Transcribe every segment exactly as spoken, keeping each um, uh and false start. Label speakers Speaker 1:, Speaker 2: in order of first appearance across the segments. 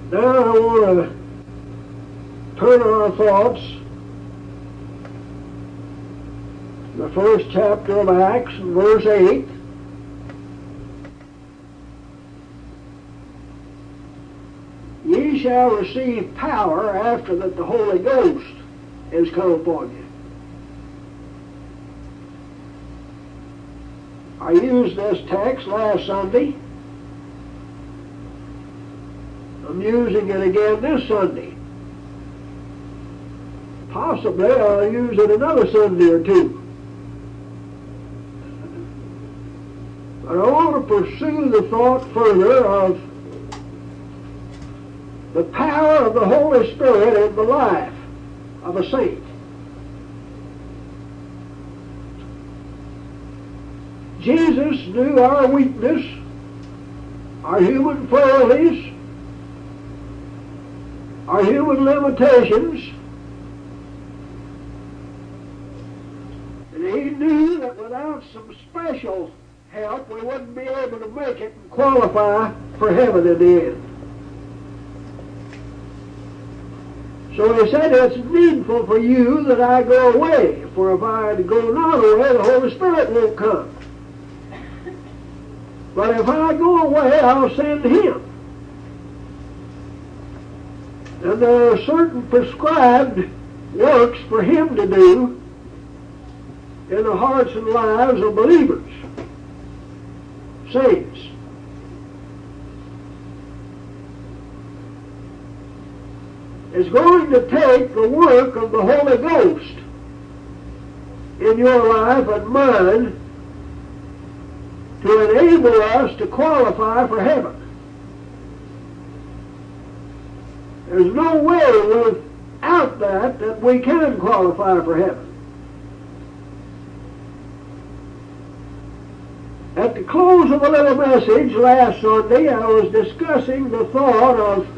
Speaker 1: Now I want to turn our thoughts to the first chapter of Acts, verse eight. Ye shall receive power after that the Holy Ghost is come upon you. I used this text last Sunday. I'm using it again this Sunday. Possibly I'll use it another Sunday or two. But I want to pursue the thought further of the power of the Holy Spirit in the life of a saint. Jesus knew our weakness, our human frailties, our human limitations, and he knew that without some special help we wouldn't be able to make it and qualify for heaven in the end. So he said, it's needful for you that I go away, for if I go not away, the Holy Spirit won't come. But if I go away, I'll send him. And there are certain prescribed works for him to do in the hearts and lives of believers, saints. It's going to take the work of the Holy Ghost in your life and mine to enable us to qualify for heaven. There's no way without that that we can qualify for heaven. At the close of a little message last Sunday, I was discussing the thought of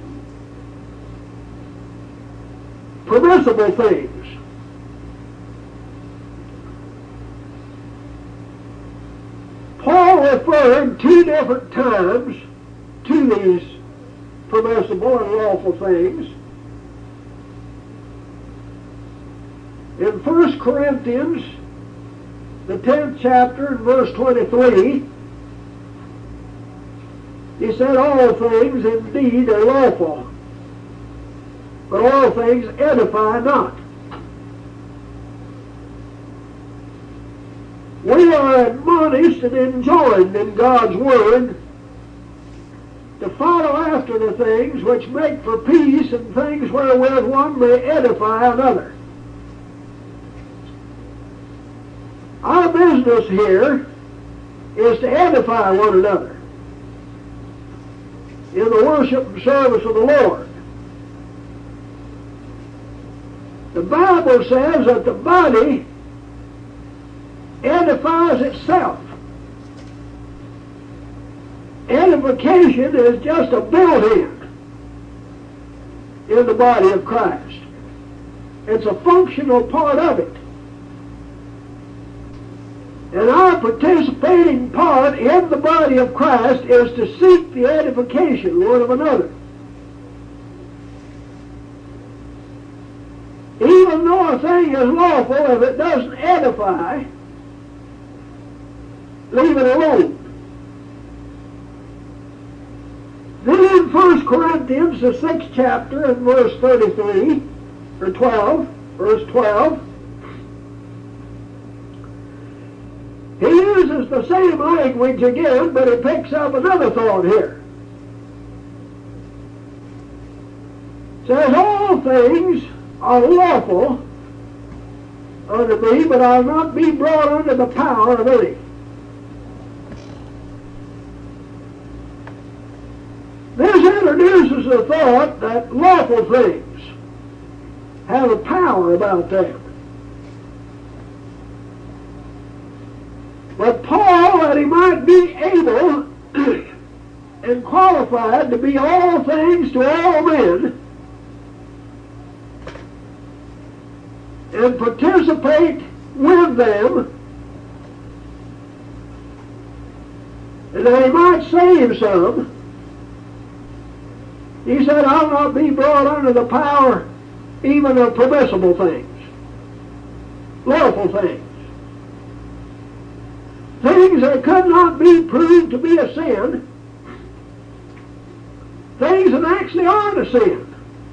Speaker 1: permissible things. Paul referred two different times to these permissible and lawful things. In First Corinthians, the tenth chapter, and verse twenty-three, he said, all things indeed are lawful, but all things edify not. We are admonished and enjoined in God's Word to follow after the things which make for peace and things wherewith one may edify another. Our business here is to edify one another in the worship and service of the Lord. The Bible says that the body edifies itself. Edification is just a built-in in the body of Christ. It's a functional part of it. And our participating part in the body of Christ is to seek the edification one of another. Even though a thing is lawful, if it doesn't edify, leave it alone. Then in First Corinthians, the sixth chapter, and verse thirty-three, or twelve, verse twelve, he uses the same language again, but he picks up another thought here. It says, all things are lawful unto me, but I'll not be brought under the power of any. This introduces the thought that lawful things have a power about them. But Paul, that he might be able and qualified to be all things to all men and participate with them, and that he might save some, He said, I'll not be brought under the power even of permissible things, lawful things. Things that could not be proved to be a sin, things that actually are a sin.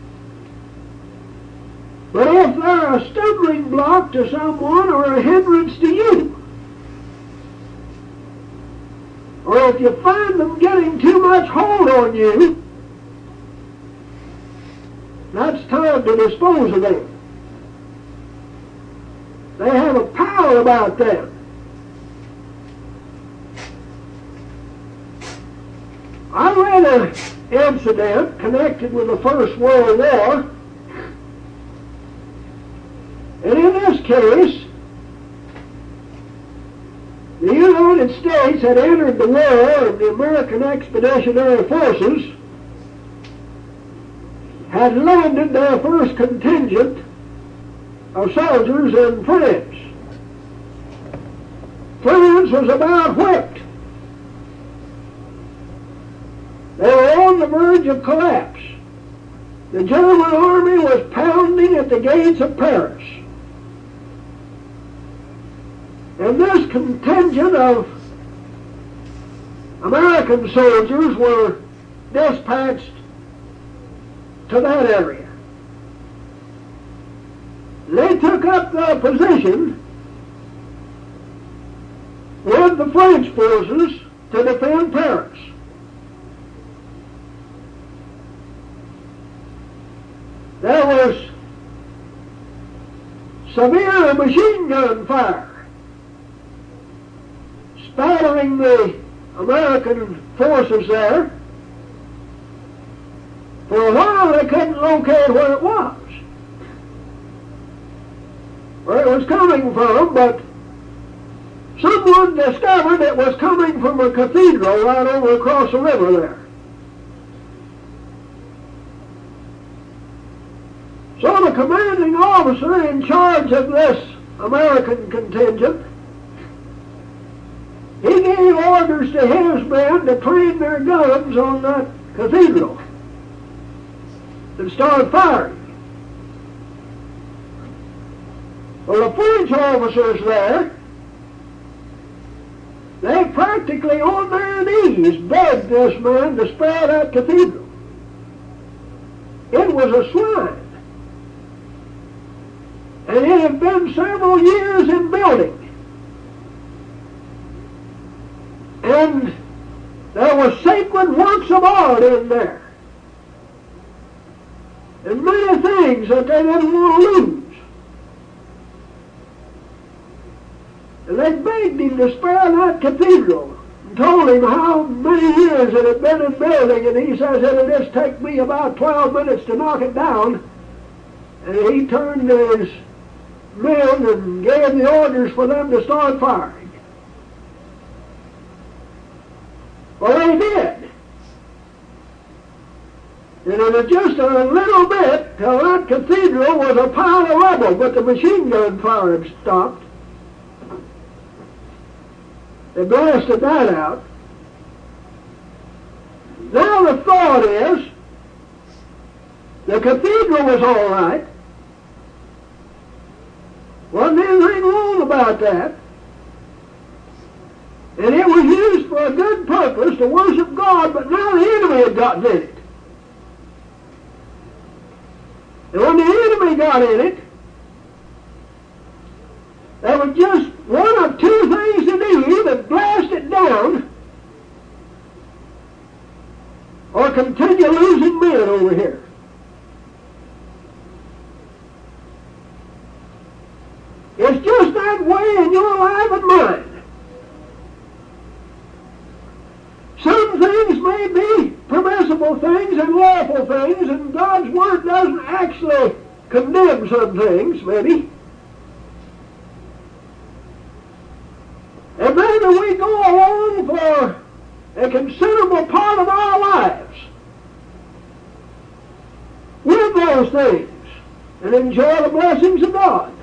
Speaker 1: But if they're a stumbling block to someone or a hindrance to you, or if you find them getting too much hold on you, that's time to dispose of them. They have a power about them. I read an incident connected with the First World War, and in this case, the United States had entered the war, and the American Expeditionary Forces had landed their first contingent of soldiers in France. France was about whipped. They were on the verge of collapse. The German army was pounding at the gates of Paris. And this contingent of American soldiers were dispatched to that area. They took up the position with the French forces to defend Paris. There was severe machine gun fire spattering the American forces there. For a while they couldn't locate where it was, where it was coming from, but someone discovered it was coming from a cathedral right over across the river there. So the commanding officer in charge of this American contingent, he gave orders to his men to train their guns on that cathedral and start firing. Well, the French officers there, they practically on their knees begged this man to spare that cathedral. It was a shrine. And it had been several years in building. And there were sacred works of art in there. And many things that they didn't want to lose. And they begged him to spare that cathedral and told him how many years it had been in building, and he says it'll just take me about twelve minutes to knock it down. And he turned to his men and gave the orders for them to start firing. Well, they did. And it was just a little bit till that cathedral was a pile of rubble, but the machine gun fire had stopped. They blasted that out. Now the thought is, the cathedral was all right. Wasn't anything wrong about that. And it was used for a good purpose to worship God, but now the enemy had gotten in it. And when the enemy got in it, there was just one of two things to do: either blast it down or continue losing men over here. It's just that way in your life and mine. Some things may be permissible things and lawful things, and God's Word doesn't actually condemn some things, maybe. And maybe we go along for a considerable part of our lives with those things and enjoy the blessings of God.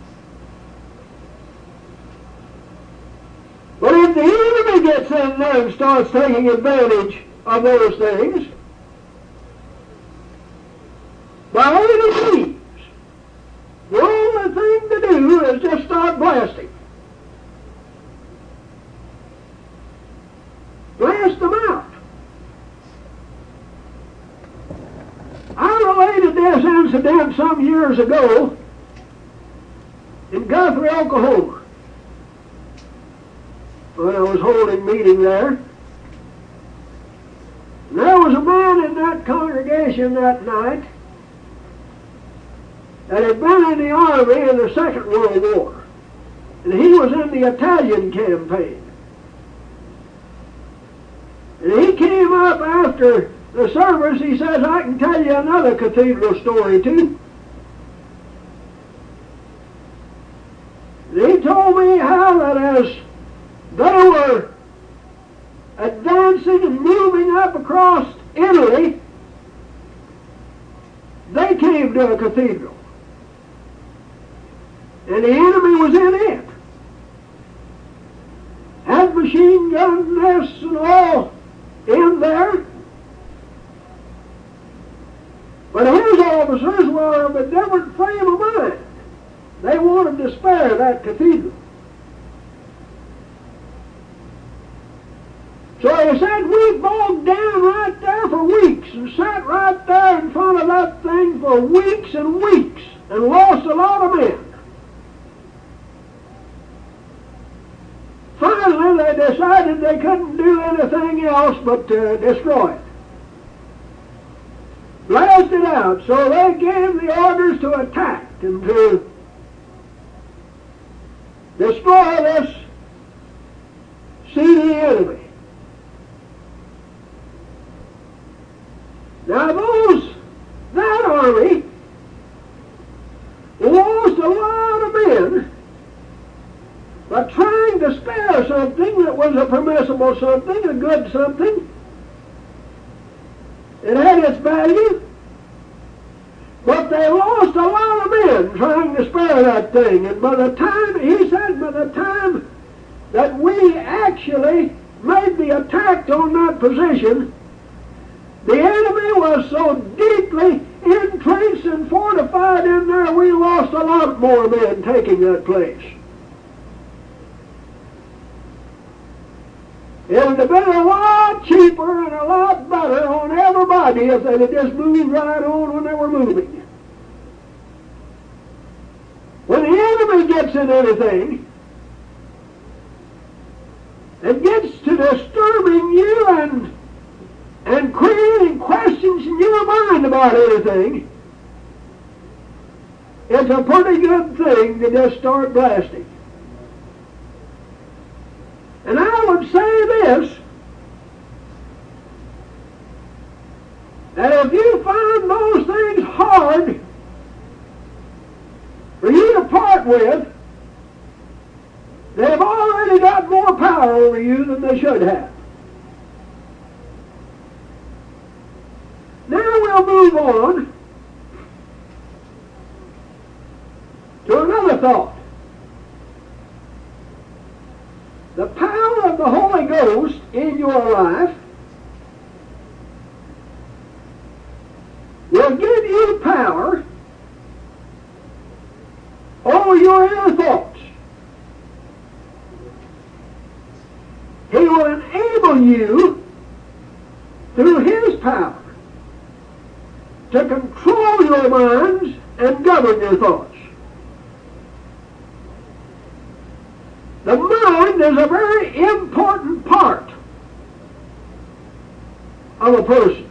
Speaker 1: But if the enemy gets in there and starts taking advantage of those things, by any means. The only thing to do is just start blasting. Blast them out. I related this incident some years ago in Guthrie, Oklahoma, when I was holding a meeting there. And there was a man in that congregation that night that had been in the army in the Second World War. And he was in the Italian campaign. And he came up after the service. He says, I can tell you another cathedral story too. And he told me how that as they were advancing and moving up across Italy, they came to a cathedral. And the enemy was in it. Had machine gun nests and all in there. But his officers were of a different frame of mind. They wanted to spare that cathedral. So he said, we bogged down right there for weeks and sat right there in front of that thing for weeks and weeks and lost a lot of men. Finally, they decided they couldn't do anything else but uh, destroy it. Blast it out. So they gave the orders to attack and to destroy this seedy enemy. Now those, that army lost a lot of men by trying to spare something that was a permissible something, a good something. It had its value. But they lost a lot of men trying to spare that thing. And by the time, he said, by the time that we actually made the attack on that position, the enemy was so deeply entrenched and fortified in there, we lost a lot more men taking that place. It would have been a lot cheaper and a lot better on everybody if they'd have just moved right on when they were moving. When the enemy gets in anything and gets to disturbing you and and creating questions in your mind about anything, it's a pretty good thing to just start blasting. And I would say this, that if you find those things hard for you to part with, they've already got more power over you than they should have. Now we'll move on to another thought. The power of the Holy Ghost in your life will give you power over your inner thoughts. He will enable you through His power to control your minds and govern your thoughts. The mind is a very important part of a person.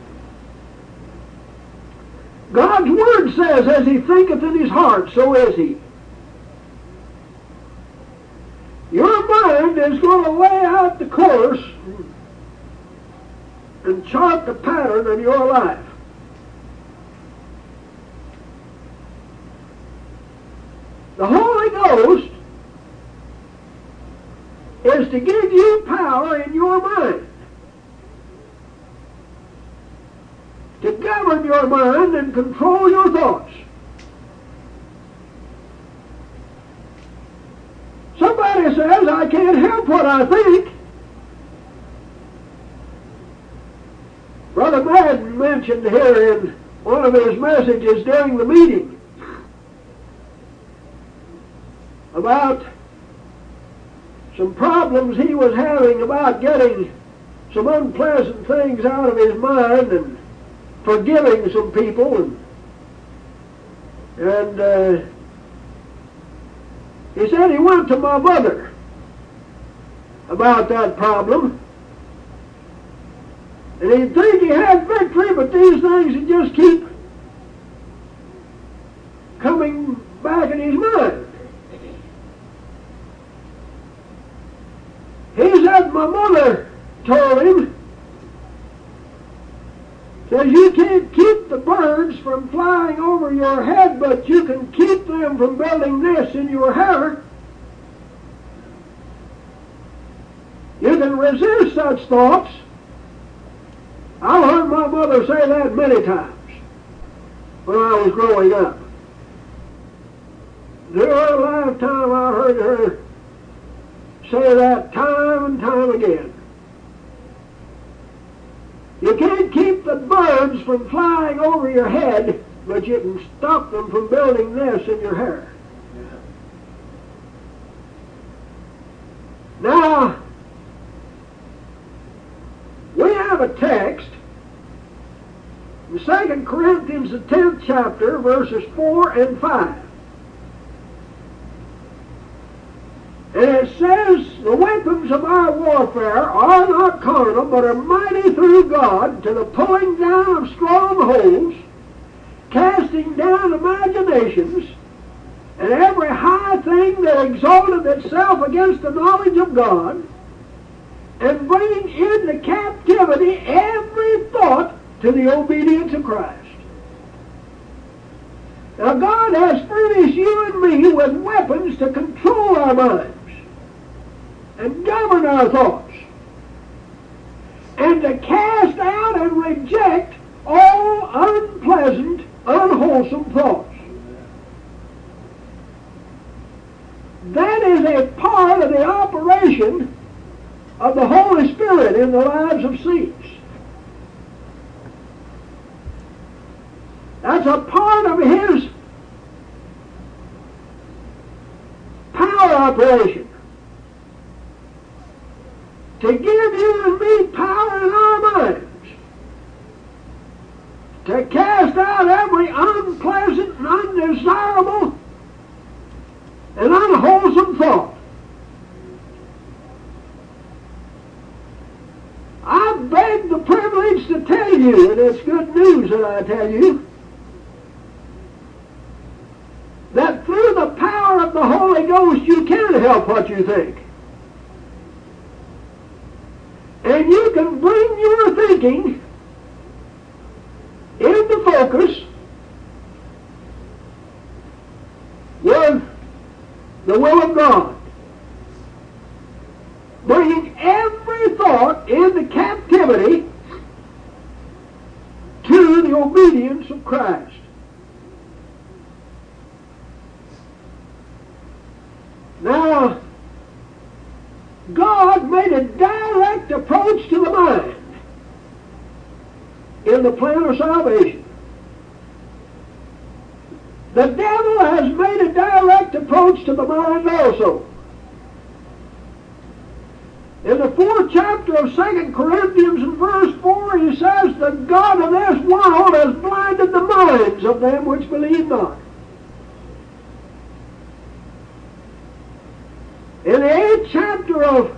Speaker 1: God's Word says, as he thinketh in his heart, so is he. Your mind is going to lay out the course and chart the pattern of your life. The Holy Ghost is to give you power in your mind, to govern your mind and control your thoughts. Somebody says, I can't help what I think. Brother Madden mentioned here in one of his messages during the meeting about some problems he was having about getting some unpleasant things out of his mind and forgiving some people, and and uh, he said he went to my mother about that problem, and he'd think he had victory, but these things would just keep coming back in his mind. He said my mother told him, says you can't keep the birds from flying over your head, but you can keep them from building nests in your hair. You can resist such thoughts. I heard my mother say that many times when I was growing up. Through her lifetime I heard her say that time and time again. You can't keep the birds from flying over your head, but you can stop them from building nests in your hair. Yeah. Now, we have a text in Second Corinthians, the tenth chapter, verses four and five. And it says, the weapons of our warfare are not carnal, but are mighty through God to the pulling down of strongholds, casting down imaginations, and every high thing that exalted itself against the knowledge of God, and bringing into captivity every thought to the obedience of Christ. Now God has furnished you and me with weapons to control our minds and govern our thoughts, and to cast out and reject all unpleasant, unwholesome thoughts. That is a part of the operation of the Holy Spirit in the lives of saints. That's a part of His power operation, to give you and me power in our minds, to cast out every unpleasant and undesirable and unwholesome thought. I beg the privilege to tell you, and it's good news that I tell you, that through the power of the Holy Ghost you can help what you think. And you can bring your thinking into focus with the will of God, bringing every thought into captivity to the obedience of Christ. Now, God made a direct approach to the mind in the plan of salvation. The devil has made a direct approach to the mind also. In the fourth chapter of Second Corinthians, in verse four, he says, the God of this world has blinded the minds of them which believe not. In the eighth chapter of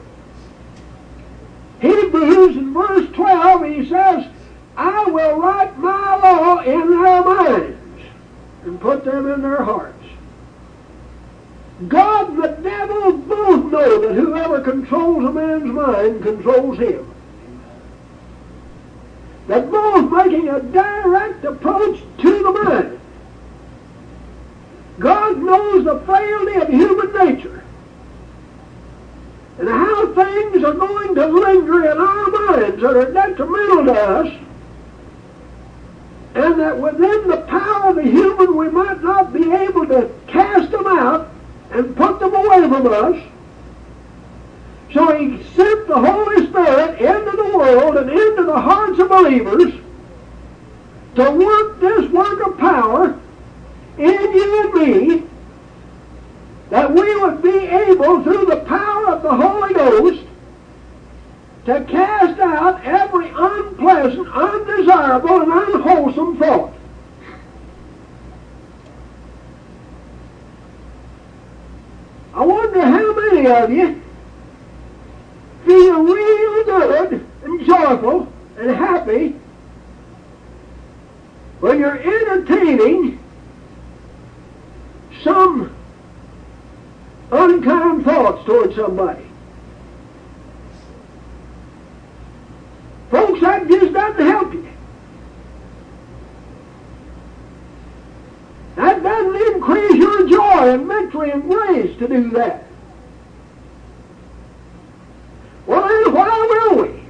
Speaker 1: Hebrews, in verse twelve, he says, I will write my law in their minds and put them in their hearts. God and the devil both know that whoever controls a man's mind controls him. That both making a direct approach to the mind. God knows the frailty of human nature and how things are going to linger in our minds that are detrimental to us, and that within the power of the human we might not be able to cast them out and put them away from us. So He sent the Holy Spirit into the world and into the hearts of believers to work this work of power in you and me, that we would be able, through the power of the Holy Ghost, to cast out every unpleasant, undesirable, and unwholesome thought. I wonder how many of you feel real good and joyful and happy when you're entertaining some unkind thoughts toward somebody. Folks, that just doesn't help you. That doesn't increase your joy and victory and grace to do that. Well, then why will we?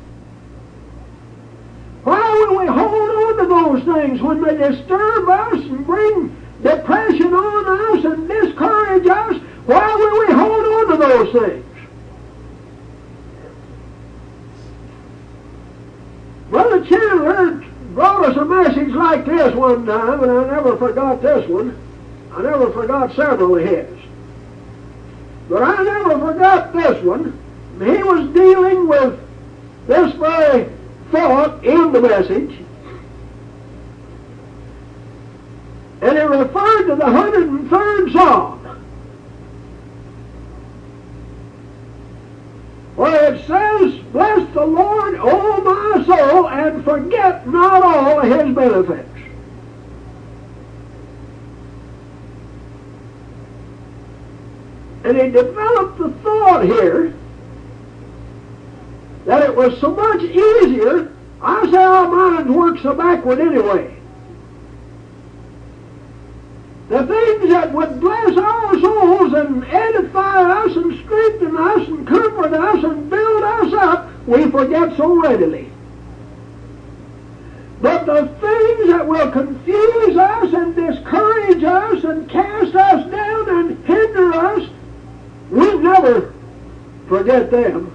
Speaker 1: Why will we hold on to those things when they disturb us and bring depression on us and discourage us? Why will we hold on to those things? Brother Chandler brought us a message like this one time, and I never forgot this one. I never forgot several of his. But I never forgot this one. He was dealing with this very thought in the message. And it referred to the one hundred third Psalm, where it says, "Bless the Lord, O my soul, and forget not all his benefits." And he developed the thought here that it was so much easier. I say our minds work so backward anyway. The things that would bless our souls and edify us and strengthen us and comfort us and build us up, we forget so readily. But the things that will confuse us and discourage us and cast us down and hinder us, we never forget them.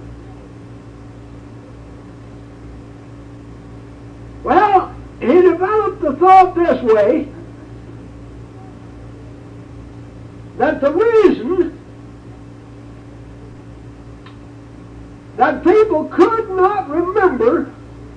Speaker 1: Well, he developed the thought this way, that the reason that people could not remember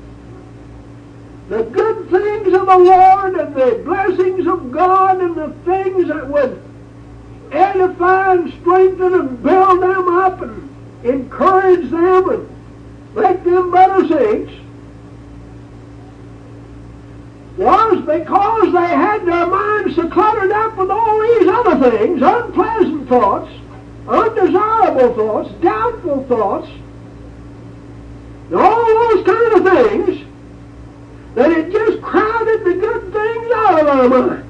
Speaker 1: the good things of the Lord and the blessings of God and the things that would edify and strengthen and build them up and encourage them and make them better saints, was because they had their minds so cluttered up with all these other things, unpleasant thoughts, undesirable thoughts, doubtful thoughts, and all those kind of things, that it just crowded the good things out of our minds.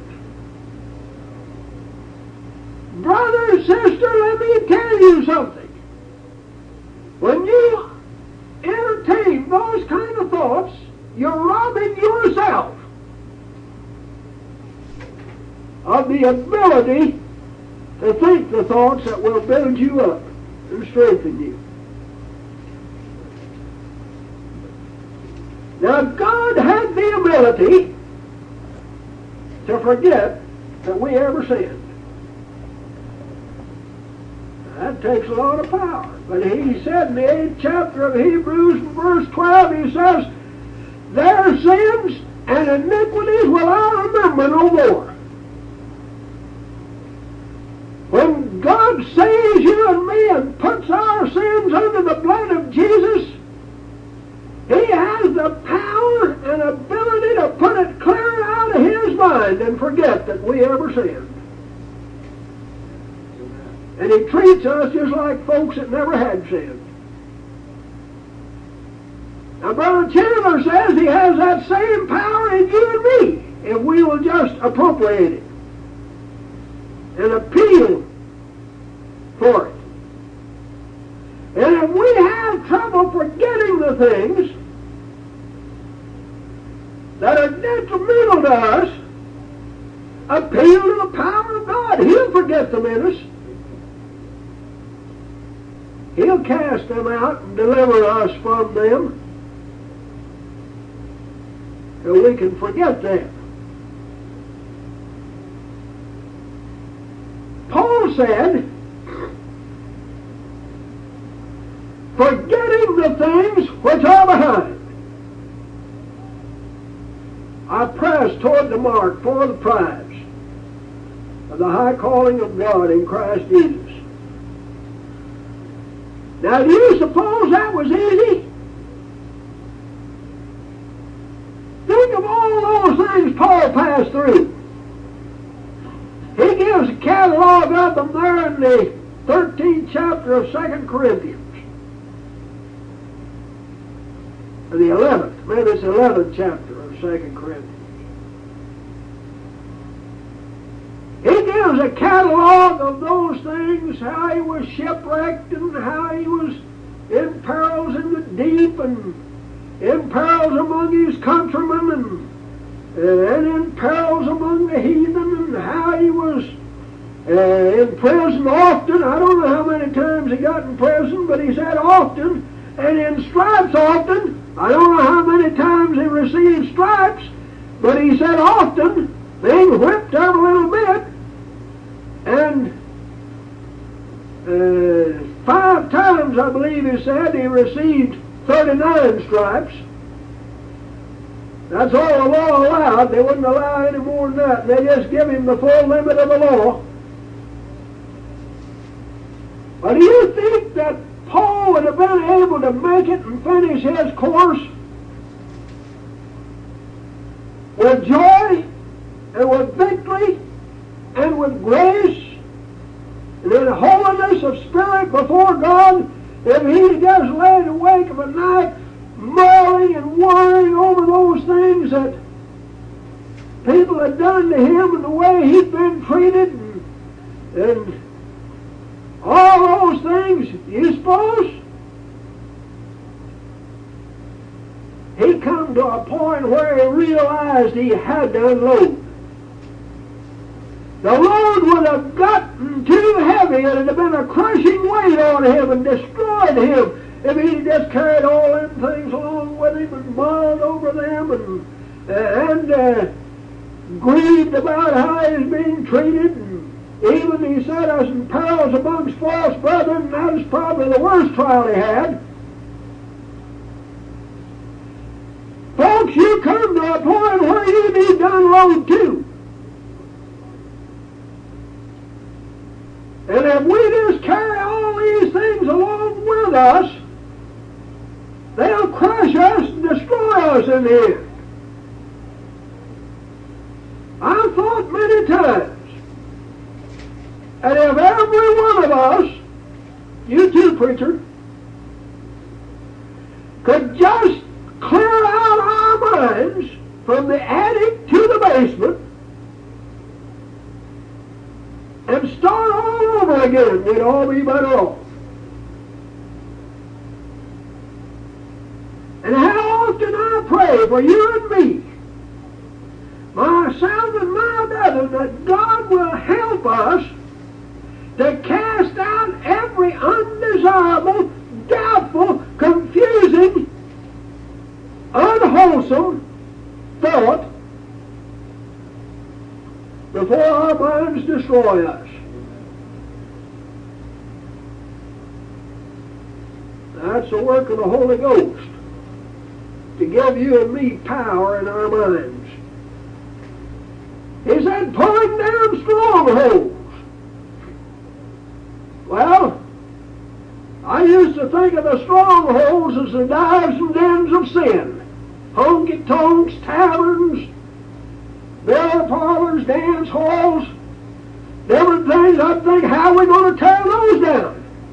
Speaker 1: Brother and sister, let me tell you something. When you entertain those kind of thoughts, you're robbing yourself of the ability to think the thoughts that will build you up and strengthen you. Now, God had the ability to forget that we ever sinned. That takes a lot of power. But he said in the eighth chapter of Hebrews, verse twelve, he says, "Their sins and iniquities will I remember no more." When God saves you and me and puts our sins under the blood of Jesus, he has the power and ability to put it clear out of his mind and forget that we ever sinned. And he treats us just like folks that never had sinned. Now, Brother Chandler says he has that same power in you and me if we will just appropriate it and appeal for it. And if we have trouble forgetting the things that are detrimental to us, appeal to the power of God. He'll forget them in us. He'll cast them out and deliver us from them. till we can forget them. Paul said, forgetting the things which are behind, I press toward the mark for the prize of the high calling of God in Christ Jesus. Now, do you suppose that was easy? Think of all those things Paul passed through. He gives a catalog of them there in the thirteenth chapter of Second Corinthians. Or the eleventh, maybe it's the eleventh chapter of Second Corinthians. He gives a catalog of those things, how he was shipwrecked and how he was in perils in the deep and in perils among his countrymen and, and in perils among the heathen, and how he was uh, in prison often. I don't know how many times he got in prison, but he said often, and in stripes often. I don't know how many times he received stripes, but he said often, being whipped every little bit, and uh, five times, I believe he said, he received thirty-nine stripes. That's all the law allowed. They wouldn't allow any more than that. They just give him the full limit of the law. But do you think that Paul would have been able to make it and finish his course with joy and with victory and with grace and in holiness of spirit before God if he just laid awake of a night mulling and worrying over those things that people had done to him and the way he'd been treated and, and all those things? You suppose? He come to a point where he realized he had to unload. The load would have gotten too heavy. It would have been a crushing weight on him and destroyed him if he'd just carried all them things along with him and mulled over them and, and uh, grieved about how he was being treated. And even he said, I was in perils amongst false brethren, and that was probably the worst trial he had. Folks, you come to a point where you need to unload too. And if we just carry all these things along with us, they'll crush us and destroy us in the end. I've thought many times, and if every one of us, you too, preacher, could just clear out our minds from the attic to the basement and start all over again, we'd all be better off. And how often I pray for you and me, myself and my brethren, that God will help us to cast out every undesirable, doubtful, confusing, unwholesome thought before our minds destroy us. That's the work of the Holy Ghost, to give you and me power in our minds. He said, pulling down strongholds. Well, I used to think of the strongholds as the dives and dens of sin. Honky-tonks, taverns, beer parlors, dance halls, different things. I'd think, how are we going to tear those down?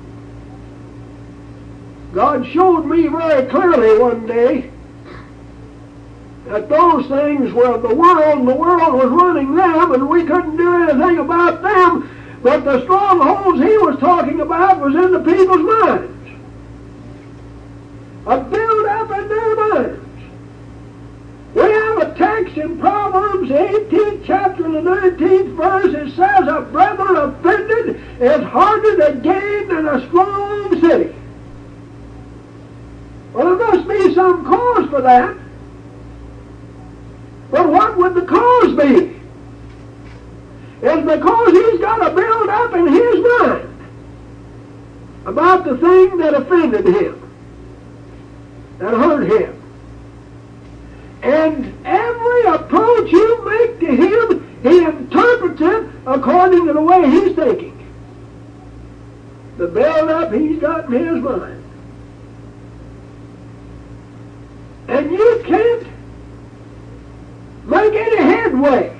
Speaker 1: God showed me very clearly one day that those things were of the world, and the world was running them, and we couldn't do anything about them. But the strongholds he was talking about was in the people's minds. A build-up in their minds. We have a text in Proverbs, the eighteenth chapter, and the nineteenth verse. It says, a brother offended is harder to gain than a strong city. Well, there must be some cause for that. must be, is because he's got a build up in his mind about the thing that offended him, that hurt him. And every approach you make to him, he interprets it according to the way he's thinking. The build-up he's got in his mind. And you can't make any headway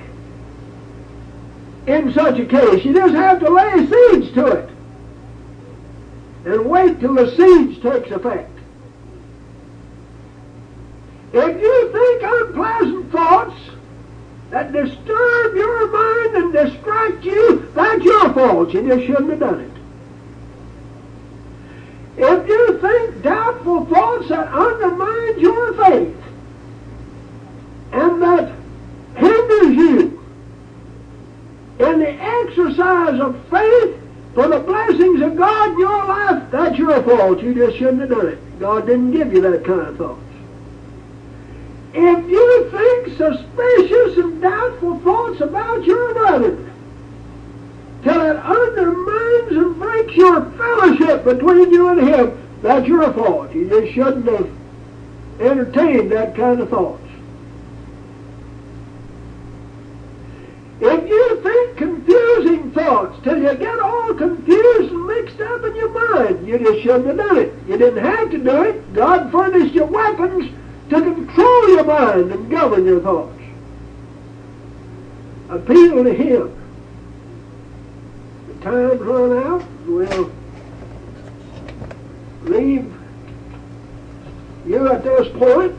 Speaker 1: in such a case. You just have to lay siege to it and wait till the siege takes effect. If you think unpleasant thoughts that disturb your mind and distract you, that's your fault. You just shouldn't have done it. If you think doubtful thoughts that undermine your faith and that hinders you in the exercise of faith for the blessings of God in your life, that's your fault. You just shouldn't have done it. God didn't give you that kind of thoughts. If you think suspicious and doubtful thoughts about your brother till it undermines and breaks your fellowship between you and him, that's your fault. You just shouldn't have entertained that kind of thoughts. If you think confusing thoughts till you get all confused and mixed up in your mind, you just shouldn't have done it. You didn't have to do it. God furnished you weapons to control your mind and govern your thoughts. Appeal to him. The time's run out. We'll leave you at this point.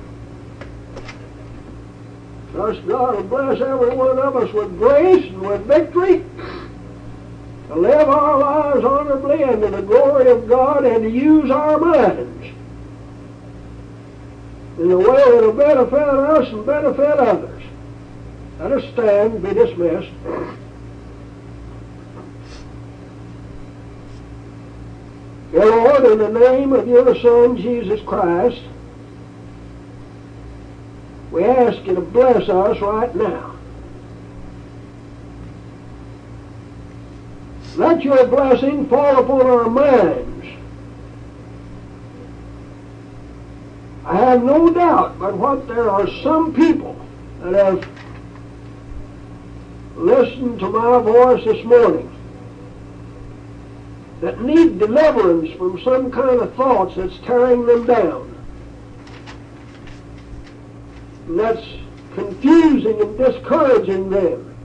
Speaker 1: Trust God will bless every one of us with grace and with victory to live our lives honorably and to the glory of God, and to use our minds in a way that will benefit us and benefit others. Let us stand and be dismissed. Dear Lord, in the name of your Son, Jesus Christ, we ask you to bless us right now. Let your blessing fall upon our minds. I have no doubt but what there are some people that have listened to my voice this morning that need deliverance from some kind of thoughts that's tearing them down, and that's confusing and discouraging them.